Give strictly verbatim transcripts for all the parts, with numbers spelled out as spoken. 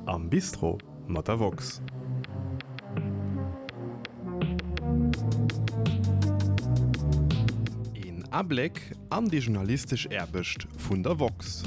Am Bistro mat der Vox. En Ableck an die journalistisch Erbecht vun der Vox.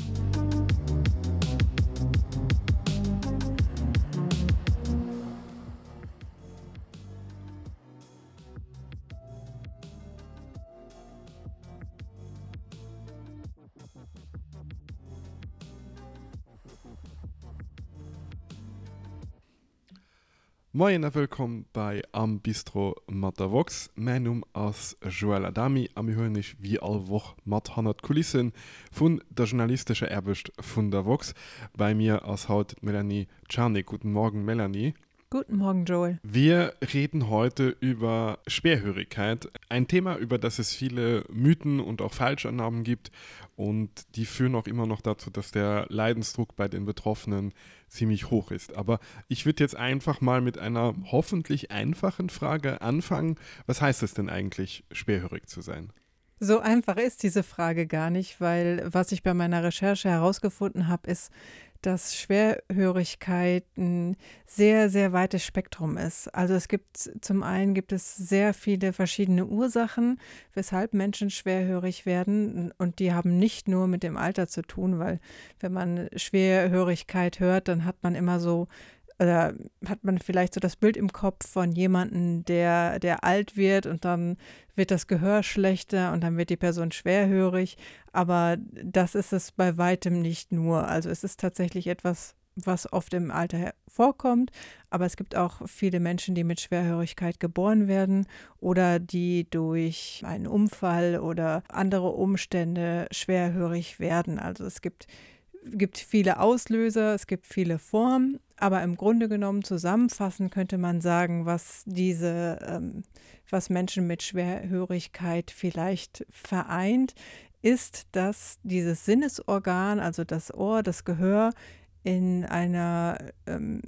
Moin und willkommen bei Am Bistro mat der Vox. Mein Name ist Joel Adami und wir hören nicht wie alle Woche mit hundert Kulissen von der journalistischen Erbecht von der Vox. Bei mir ist heute Melanie Czarnik. Guten Morgen, Melanie. Guten Morgen, Joel. Wir reden heute über Schwerhörigkeit, ein Thema, über das es viele Mythen und auch Falschannahmen gibt und die führen auch immer noch dazu, dass der Leidensdruck bei den Betroffenen ziemlich hoch ist. Aber ich würde jetzt einfach mal mit einer hoffentlich einfachen Frage anfangen. Was heißt es denn eigentlich, schwerhörig zu sein? So einfach ist diese Frage gar nicht, weil was ich bei meiner Recherche herausgefunden habe, ist, dass Schwerhörigkeit ein sehr, sehr weites Spektrum ist. Also es gibt, zum einen gibt es sehr viele verschiedene Ursachen, weshalb Menschen schwerhörig werden, und die haben nicht nur mit dem Alter zu tun, weil wenn man Schwerhörigkeit hört, dann hat man immer so oder hat man vielleicht so das Bild im Kopf von jemandem, der, der alt wird und dann wird das Gehör schlechter und dann wird die Person schwerhörig. Aber das ist es bei weitem nicht nur. Also es ist tatsächlich etwas, was oft im Alter vorkommt. Aber es gibt auch viele Menschen, die mit Schwerhörigkeit geboren werden oder die durch einen Unfall oder andere Umstände schwerhörig werden. Also es gibt gibt viele Auslöser, es gibt viele Formen, aber im Grunde genommen zusammenfassend könnte man sagen, was diese, ähm, was Menschen mit Schwerhörigkeit vielleicht vereint, ist, dass dieses Sinnesorgan, also das Ohr, das Gehör, in einer ähm,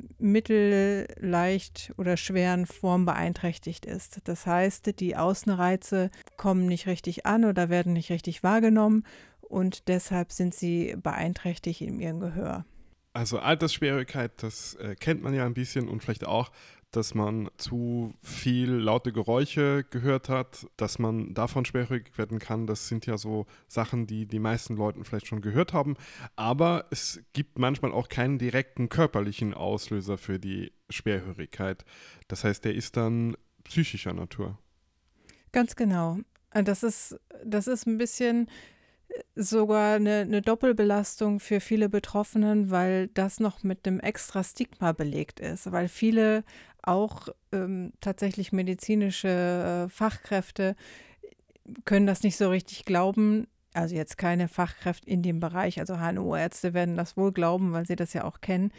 mittelleicht oder schweren Form beeinträchtigt ist. Das heißt, die Außenreize kommen nicht richtig an oder werden nicht richtig wahrgenommen und deshalb sind sie beeinträchtigt in ihrem Gehör. Also Altersschwierigkeit, das äh, kennt man ja ein bisschen, und vielleicht auch, dass man zu viel laute Geräusche gehört hat, dass man davon schwerhörig werden kann. Das sind ja so Sachen, die die meisten Leute vielleicht schon gehört haben. Aber es gibt manchmal auch keinen direkten körperlichen Auslöser für die Schwerhörigkeit. Das heißt, der ist dann psychischer Natur. Ganz genau. Das ist, das ist ein bisschen sogar eine, eine Doppelbelastung für viele Betroffenen, weil das noch mit einem extra Stigma belegt ist, weil viele auch ähm, tatsächlich medizinische äh, Fachkräfte können das nicht so richtig glauben. Also jetzt keine Fachkräfte in dem Bereich, also H N O-Ärzte werden das wohl glauben, weil sie das ja auch kennen,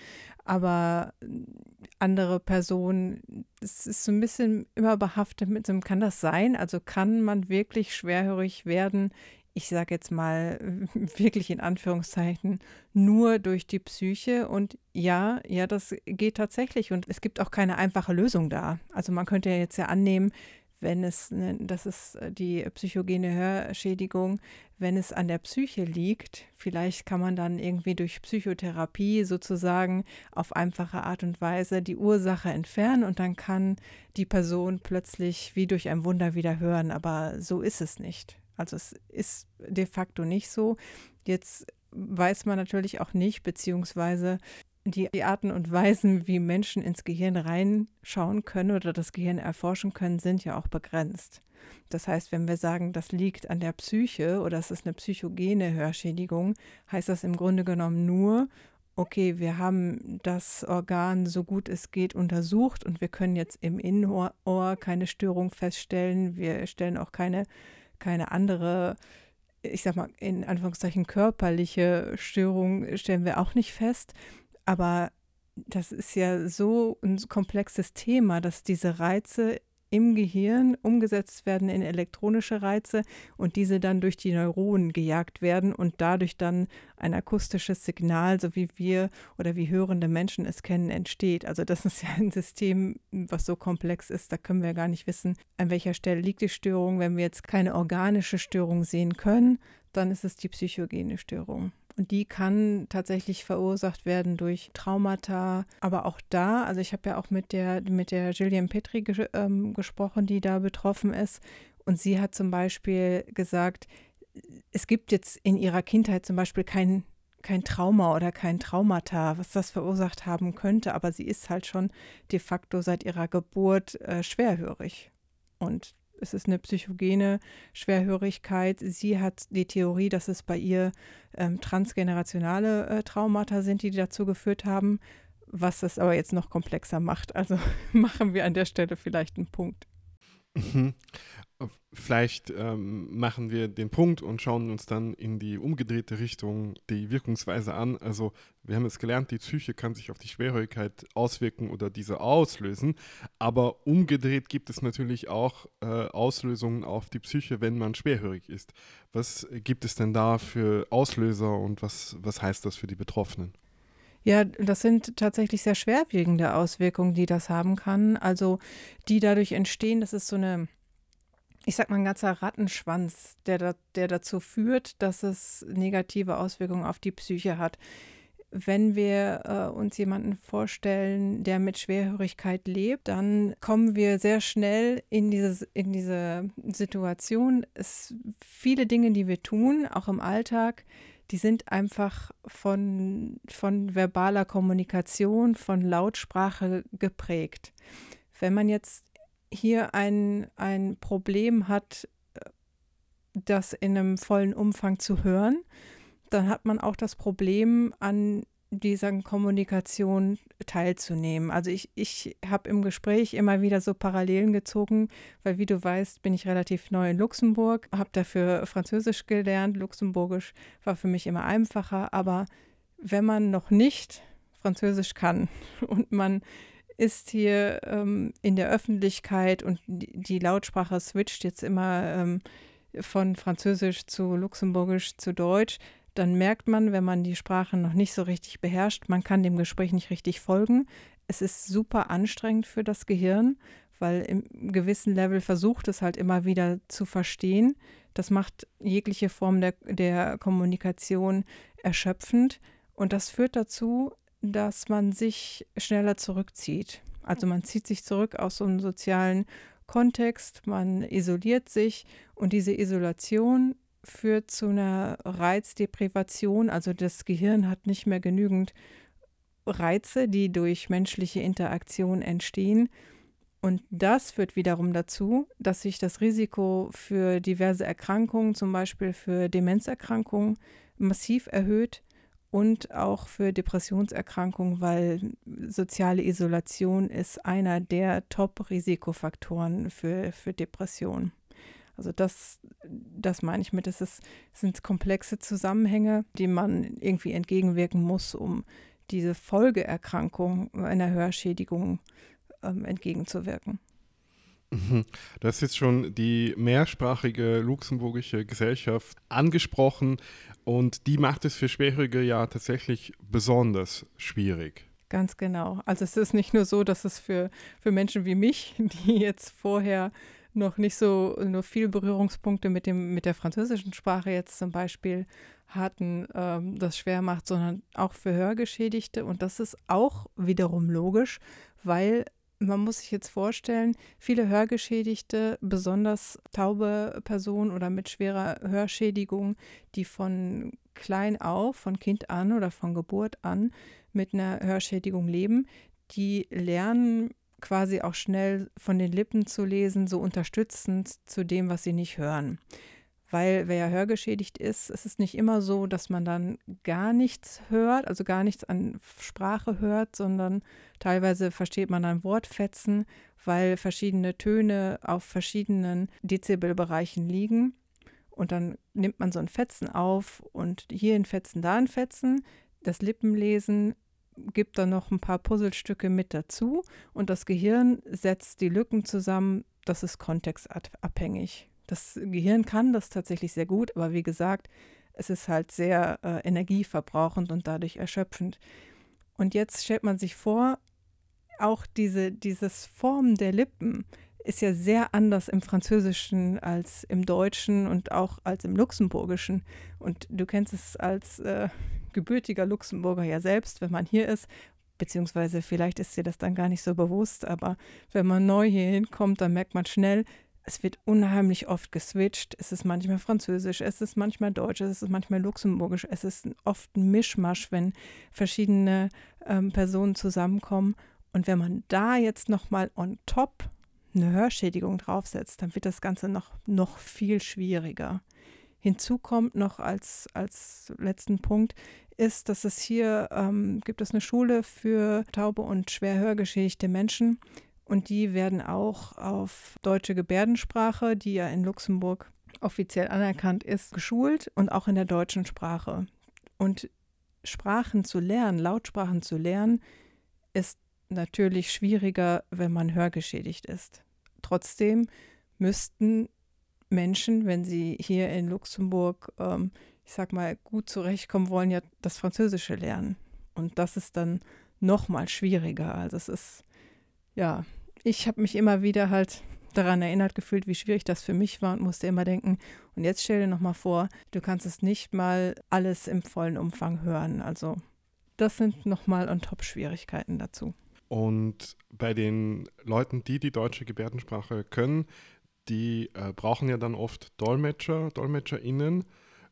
aber andere Personen, es ist so ein bisschen immer behaftet mit so einem, kann das sein? Also kann man wirklich schwerhörig werden? Ich sage jetzt mal wirklich in Anführungszeichen, nur durch die Psyche. Und ja, ja, das geht tatsächlich. Und es gibt auch keine einfache Lösung da. Also man könnte ja jetzt ja annehmen, wenn es, ne, das ist die psychogene Hörschädigung, wenn es an der Psyche liegt, vielleicht kann man dann irgendwie durch Psychotherapie sozusagen auf einfache Art und Weise die Ursache entfernen und dann kann die Person plötzlich wie durch ein Wunder wieder hören. Aber so ist es nicht. Also es ist de facto nicht so. Jetzt weiß man natürlich auch nicht, beziehungsweise die, die Arten und Weisen, wie Menschen ins Gehirn reinschauen können oder das Gehirn erforschen können, sind ja auch begrenzt. Das heißt, wenn wir sagen, das liegt an der Psyche oder es ist eine psychogene Hörschädigung, heißt das im Grunde genommen nur, okay, wir haben das Organ so gut es geht untersucht und wir können jetzt im Innenohr keine Störung feststellen. Wir stellen auch keine keine andere, ich sag mal, in Anführungszeichen körperliche Störung stellen wir auch nicht fest. Aber das ist ja so ein komplexes Thema, dass diese Reize im Gehirn umgesetzt werden in elektronische Reize und diese dann durch die Neuronen gejagt werden und dadurch dann ein akustisches Signal, so wie wir oder wie hörende Menschen es kennen, entsteht. Also das ist ja ein System, was so komplex ist, da können wir gar nicht wissen, an welcher Stelle liegt die Störung. Wenn wir jetzt keine organische Störung sehen können, dann ist es die psychogene Störung. Und die kann tatsächlich verursacht werden durch Traumata. Aber auch da, also ich habe ja auch mit der, mit der Gillian Petri ges ähm, gesprochen, die da betroffen ist. Und sie hat zum Beispiel gesagt, es gibt jetzt in ihrer Kindheit zum Beispiel kein, kein Trauma oder kein Traumata, was das verursacht haben könnte. Aber sie ist halt schon de facto seit ihrer Geburt äh, schwerhörig. Und es ist eine psychogene Schwerhörigkeit. Sie hat die Theorie, dass es bei ihr ähm, transgenerationale äh, Traumata sind, die dazu geführt haben, was es aber jetzt noch komplexer macht. Also machen wir an der Stelle vielleicht einen Punkt. Mhm. Vielleicht ähm, machen wir den Punkt und schauen uns dann in die umgedrehte Richtung die Wirkungsweise an. Also wir haben es gelernt, die Psyche kann sich auf die Schwerhörigkeit auswirken oder diese auslösen, aber umgedreht gibt es natürlich auch äh, Auslösungen auf die Psyche, wenn man schwerhörig ist. Was gibt es denn da für Auslöser und was, was heißt das für die Betroffenen? Ja, das sind tatsächlich sehr schwerwiegende Auswirkungen, die das haben kann. Also die dadurch entstehen, das ist so eine, ich sag mal, ein ganzer Rattenschwanz, der, da, der dazu führt, dass es negative Auswirkungen auf die Psyche hat. Wenn wir äh, uns jemanden vorstellen, der mit Schwerhörigkeit lebt, dann kommen wir sehr schnell in, dieses, in diese Situation. Es viele Dinge, die wir tun, auch im Alltag, die sind einfach von, von verbaler Kommunikation, von Lautsprache geprägt. Wenn man jetzt hier ein, ein Problem hat, das in einem vollen Umfang zu hören, dann hat man auch das Problem, an dieser Kommunikation teilzunehmen. Also ich, ich habe im Gespräch immer wieder so Parallelen gezogen, weil wie du weißt, bin ich relativ neu in Luxemburg, habe dafür Französisch gelernt. Luxemburgisch war für mich immer einfacher, aber wenn man noch nicht Französisch kann und man ist hier ähm, in der Öffentlichkeit und die, die Lautsprache switcht jetzt immer ähm, von Französisch zu Luxemburgisch zu Deutsch, dann merkt man, wenn man die Sprache noch nicht so richtig beherrscht, man kann dem Gespräch nicht richtig folgen. Es ist super anstrengend für das Gehirn, weil im gewissen Level versucht es halt immer wieder zu verstehen. Das macht jegliche Form der, der Kommunikation erschöpfend und das führt dazu, dass man sich schneller zurückzieht. Also man zieht sich zurück aus so einem sozialen Kontext, man isoliert sich und diese Isolation führt zu einer Reizdeprivation, also das Gehirn hat nicht mehr genügend Reize, die durch menschliche Interaktion entstehen. Und das führt wiederum dazu, dass sich das Risiko für diverse Erkrankungen, zum Beispiel für Demenzerkrankungen, massiv erhöht und auch für Depressionserkrankungen, weil soziale Isolation ist einer der Top-Risikofaktoren für, für Depressionen. Also das, das meine ich mit, es ist, es sind komplexe Zusammenhänge, die man irgendwie entgegenwirken muss, um diese Folgeerkrankung einer Hörschädigung ähm, entgegenzuwirken. Du hast jetzt schon die mehrsprachige luxemburgische Gesellschaft angesprochen und die macht es für Schwerhörige ja tatsächlich besonders schwierig. Ganz genau. Also es ist nicht nur so, dass es für, für Menschen wie mich, die jetzt vorher noch nicht so nur viel Berührungspunkte mit dem mit der französischen Sprache jetzt zum Beispiel hatten, ähm, das schwer macht, sondern auch für Hörgeschädigte. Und das ist auch wiederum logisch, weil man muss sich jetzt vorstellen, viele Hörgeschädigte, besonders taube Personen oder mit schwerer Hörschädigung, die von klein auf, von Kind an oder von Geburt an mit einer Hörschädigung leben, die lernen quasi auch schnell von den Lippen zu lesen, so unterstützend zu dem, was sie nicht hören. Weil wer ja hörgeschädigt ist, es ist nicht immer so, dass man dann gar nichts hört, also gar nichts an Sprache hört, sondern teilweise versteht man dann Wortfetzen, weil verschiedene Töne auf verschiedenen Dezibelbereichen liegen. Und dann nimmt man so ein Fetzen auf und hier ein Fetzen, da ein Fetzen. Das Lippenlesen gibt dann noch ein paar Puzzlestücke mit dazu und das Gehirn setzt die Lücken zusammen, das ist kontextabhängig. Das Gehirn kann das tatsächlich sehr gut, aber wie gesagt, es ist halt sehr äh, energieverbrauchend und dadurch erschöpfend. Und jetzt stellt man sich vor, auch diese, dieses Formen der Lippen ist ja sehr anders im Französischen als im Deutschen und auch als im Luxemburgischen. Und du kennst es als äh, gebürtiger Luxemburger ja selbst, wenn man hier ist, beziehungsweise vielleicht ist dir das dann gar nicht so bewusst, aber wenn man neu hier hinkommt, dann merkt man schnell, es wird unheimlich oft geswitcht. Es ist manchmal Französisch, es ist manchmal Deutsch, es ist manchmal Luxemburgisch. Es ist oft ein Mischmasch, wenn verschiedene ähm, Personen zusammenkommen. Und wenn man da jetzt nochmal on top eine Hörschädigung draufsetzt, dann wird das Ganze noch, noch viel schwieriger. Hinzu kommt noch als, als letzten Punkt, ist, dass es hier ähm, gibt es eine Schule für taube und schwer hörgeschädigte Menschen. Und die werden auch auf deutsche Gebärdensprache, die ja in Luxemburg offiziell anerkannt ist, geschult und auch in der deutschen Sprache. Und Sprachen zu lernen, Lautsprachen zu lernen, ist natürlich schwieriger, wenn man hörgeschädigt ist. Trotzdem müssten Menschen, wenn sie hier in Luxemburg, ähm, ich sag mal, gut zurechtkommen wollen, ja das Französische lernen. Und das ist dann noch mal schwieriger. Also es ist, ja, ich habe mich immer wieder halt daran erinnert gefühlt, wie schwierig das für mich war und musste immer denken, und jetzt stell dir noch mal vor, du kannst es nicht mal alles im vollen Umfang hören. Also das sind noch mal on top Schwierigkeiten dazu. Und bei den Leuten, die die deutsche Gebärdensprache können, die äh, brauchen ja dann oft Dolmetscher, DolmetscherInnen.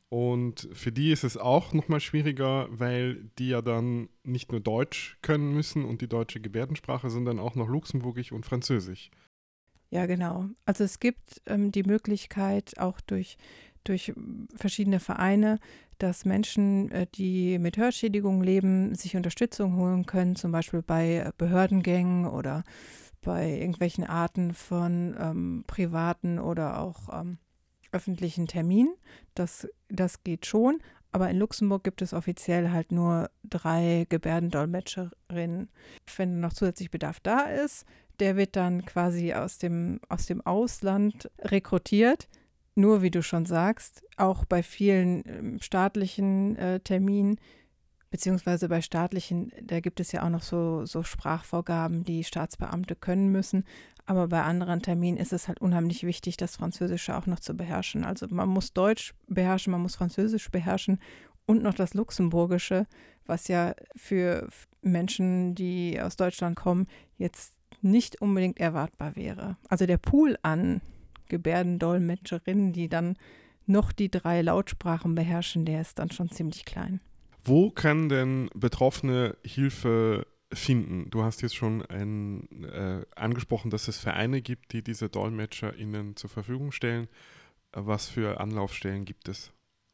Und für die ist es auch nochmal schwieriger, weil die ja dann nicht nur Deutsch können müssen und die deutsche Gebärdensprache, sondern auch noch Luxemburgisch und Französisch. Ja, genau. Also es gibt ähm, die Möglichkeit auch durch, durch verschiedene Vereine, dass Menschen, äh, die mit Hörschädigung leben, sich Unterstützung holen können, zum Beispiel bei Behördengängen oder bei irgendwelchen Arten von ähm, privaten oder auch ähm, öffentlichen Terminen. Das, das geht schon, aber in Luxemburg gibt es offiziell halt nur drei Gebärdendolmetscherinnen. Wenn noch zusätzlich Bedarf da ist, der wird dann quasi aus dem, aus dem Ausland rekrutiert. Nur, wie du schon sagst, auch bei vielen ähm, staatlichen äh, Terminen, beziehungsweise bei staatlichen, da gibt es ja auch noch so, so Sprachvorgaben, die Staatsbeamte können müssen. Aber bei anderen Terminen ist es halt unheimlich wichtig, das Französische auch noch zu beherrschen. Also man muss Deutsch beherrschen, man muss Französisch beherrschen und noch das Luxemburgische, was ja für Menschen, die aus Deutschland kommen, jetzt nicht unbedingt erwartbar wäre. Also der Pool an Gebärdendolmetscherinnen, die dann noch die drei Lautsprachen beherrschen, der ist dann schon ziemlich klein. Wo können denn Betroffene Hilfe finden? Du hast jetzt schon ein, äh, angesprochen, dass es Vereine gibt, die diese DolmetscherInnen zur Verfügung stellen. Was für Anlaufstellen gibt es?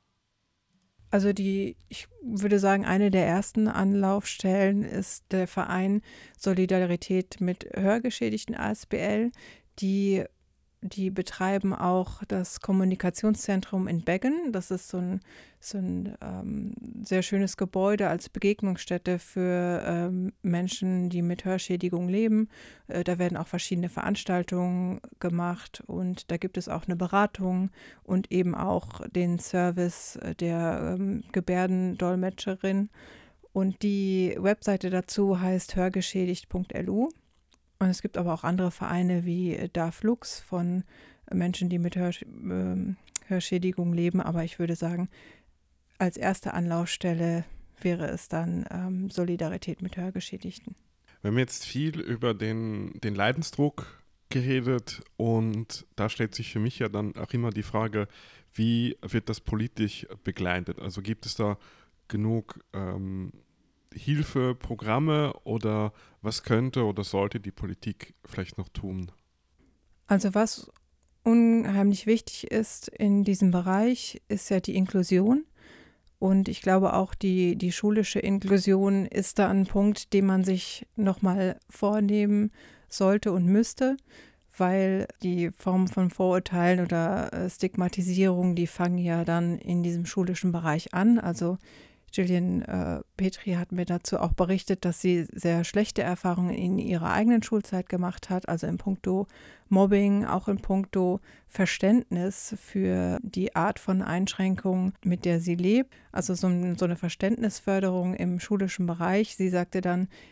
Also die, ich würde sagen, eine der ersten Anlaufstellen ist der Verein Solidarität mit Hörgeschädigten A S B L. Die Die betreiben auch das Kommunikationszentrum in Beggen. Das ist so ein, so ein ähm, sehr schönes Gebäude als Begegnungsstätte für ähm, Menschen, die mit Hörschädigung leben. Äh, da werden auch verschiedene Veranstaltungen gemacht und da gibt es auch eine Beratung und eben auch den Service der ähm, Gebärdendolmetscherin. Und die Webseite dazu heißt hörgeschädigt punkt l u. Und es gibt aber auch andere Vereine wie DAFLux von Menschen, die mit Hörsch- äh, Hörschädigung leben. Aber ich würde sagen, als erste Anlaufstelle wäre es dann ähm, Solidarität mit Hörgeschädigten. Wir haben jetzt viel über den, den Leidensdruck geredet und da stellt sich für mich ja dann auch immer die Frage, wie wird das politisch begleitet? Also gibt es da genug ähm, Hilfeprogramme oder was könnte oder sollte die Politik vielleicht noch tun? Also was unheimlich wichtig ist in diesem Bereich, ist ja die Inklusion. Und ich glaube auch, die, die schulische Inklusion ist da ein Punkt, den man sich nochmal vornehmen sollte und müsste, weil die Formen von Vorurteilen oder äh, Stigmatisierung, die fangen ja dann in diesem schulischen Bereich an. Also Gillian äh, Petri hat mir dazu auch berichtet, dass sie sehr schlechte Erfahrungen in ihrer eigenen Schulzeit gemacht hat, also in puncto Mobbing, auch in puncto Verständnis für die Art von Einschränkung, mit der sie lebt. Also so, so eine Verständnisförderung im schulischen Bereich. Sie sagte dann,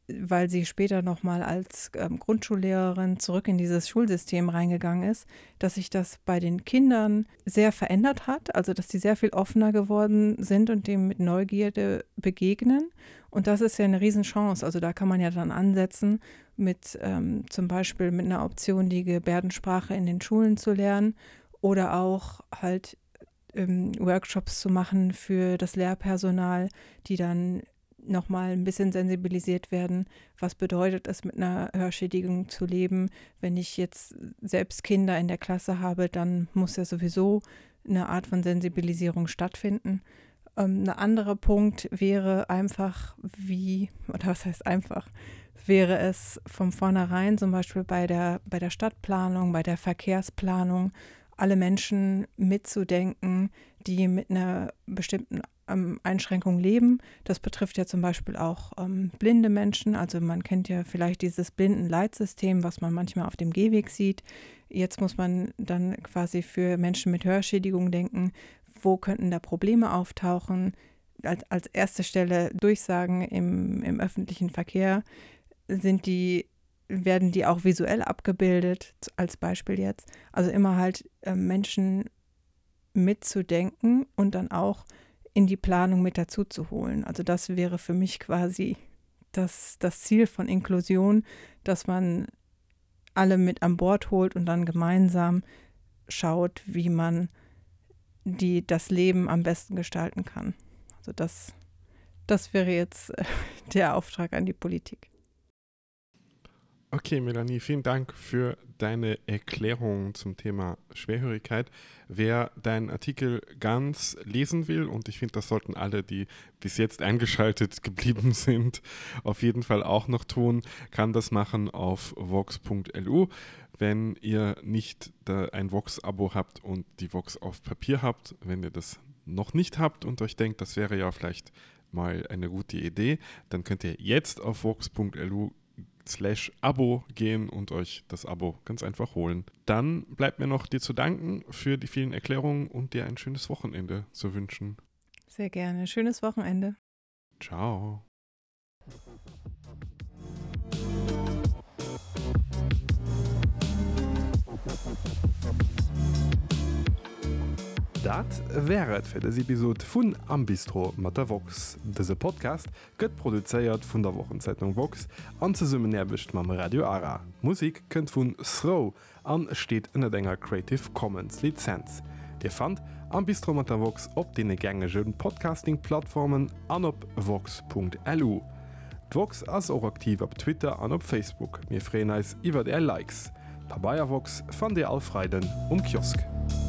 weil sie später nochmal als ähm, Grundschullehrerin zurück in dieses Schulsystem reingegangen ist, dass sich das bei den Kindern sehr verändert hat, also dass die sehr viel offener geworden sind und dem mit Neugierde begegnen. Und das ist ja eine Riesenchance. Also da kann man ja dann ansetzen mit ähm, zum Beispiel mit einer Option, die Gebärdensprache in den Schulen zu lernen oder auch halt ähm, Workshops zu machen für das Lehrpersonal, die dann nochmal ein bisschen sensibilisiert werden, was bedeutet es, mit einer Hörschädigung zu leben. Wenn ich jetzt selbst Kinder in der Klasse habe, dann muss ja sowieso eine Art von Sensibilisierung stattfinden. Ähm, ein anderer Punkt wäre einfach, wie, oder was heißt einfach, wäre es von vornherein zum Beispiel bei der, bei der Stadtplanung, bei der Verkehrsplanung, alle Menschen mitzudenken, die mit einer bestimmten ähm, Einschränkung leben. Das betrifft ja zum Beispiel auch ähm, blinde Menschen. Also man kennt ja vielleicht dieses Blindenleitsystem, was man manchmal auf dem Gehweg sieht. Jetzt muss man dann quasi für Menschen mit Hörschädigung denken, wo könnten da Probleme auftauchen. Als, als erste Stelle Durchsagen im, im öffentlichen Verkehr sind die werden die auch visuell abgebildet, als Beispiel jetzt. Also immer halt äh, Menschen mitzudenken und dann auch in die Planung mit dazu zu holen. Also das wäre für mich quasi das, das Ziel von Inklusion, dass man alle mit an Bord holt und dann gemeinsam schaut, wie man die, das Leben am besten gestalten kann. Also das, das wäre jetzt äh, der Auftrag an die Politik. Okay, Melanie, vielen Dank für deine Erklärung zum Thema Schwerhörigkeit. Wer deinen Artikel ganz lesen will, und ich finde, das sollten alle, die bis jetzt eingeschaltet geblieben sind, auf jeden Fall auch noch tun, kann das machen auf vox punkt l u. Wenn ihr nicht da ein Vox-Abo habt und die Vox auf Papier habt, wenn ihr das noch nicht habt und euch denkt, das wäre ja vielleicht mal eine gute Idee, dann könnt ihr jetzt auf vox punkt l u slash Abo gehen und euch das Abo ganz einfach holen. Dann bleibt mir noch dir zu danken für die vielen Erklärungen und dir ein schönes Wochenende zu wünschen. Sehr gerne. Schönes Wochenende. Ciao. Dat wäret fir des Episode vun Am Bistro mat der Vox. Dese Podcast gëtt produzéiert vun der Wochenzeitung Vox an ze summen erbecht mam Radio Ara. Musik kënnt vun Throw an steet ënner enger Creative Commons Lizenz. Dir fand Am Bistro mat der Vox op dee gängegen Podcasting-Plattformen an op vox punkt l u. D'Vox ass auch aktiv op Twitter an op Facebook. Mir freien eis iwwer der Likes. Pa Bayervox fan Dir allfreiden um Kiosk.